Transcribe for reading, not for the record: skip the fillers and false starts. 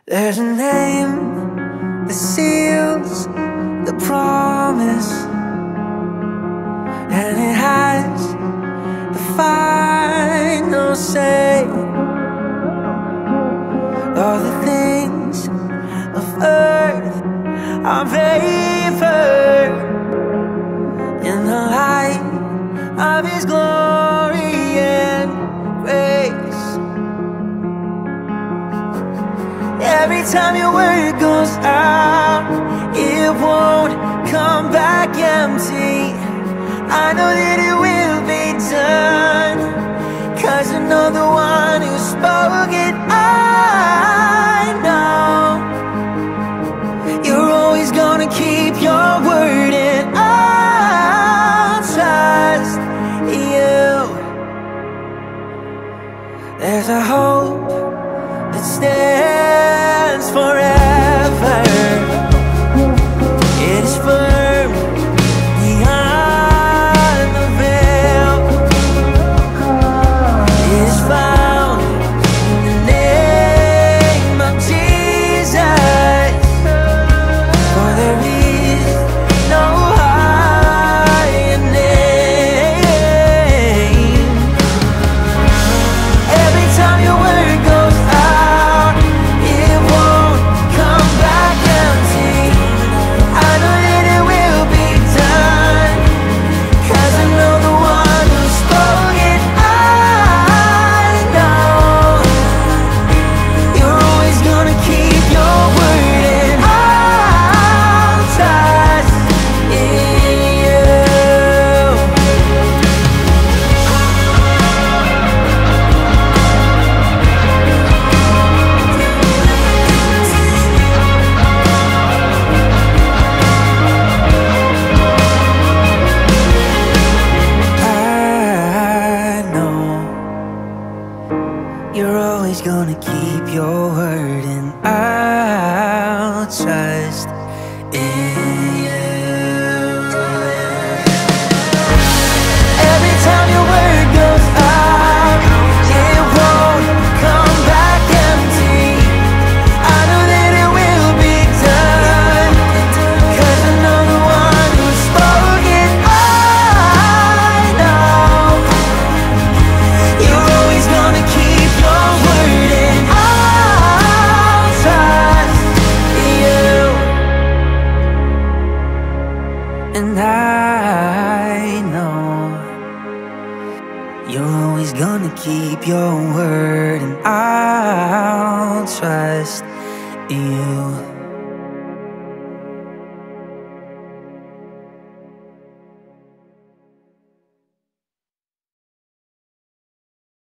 There's a name that seals the promise, and it has the final say. All the things of earth are vapor in the light of His glory and grace. Every time your word goes out, it won't come back empty. I know that it will be done, 'cause I know the one who spoke it. I know you're always gonna keep your word, and I'll trust you. There's a hope that stands forever. It is firm beyond the veil. It is found in the name of Jesus. For there is no higher name. Every time your word goes out, it won't come back empty. I know that it will be done, 'cause I know the one who spoke it. I know you're always gonna keep your word, and I'll trust in you. I know you're always gonna keep your word, and I'll trust in you. Every time your word goes out, it won't come back empty. I know that it will be done, 'cause I know the one who spoke it. I know you're always gonna keep your word, and I'll trust you. And I know you're always gonna keep your word, and I'll trust you.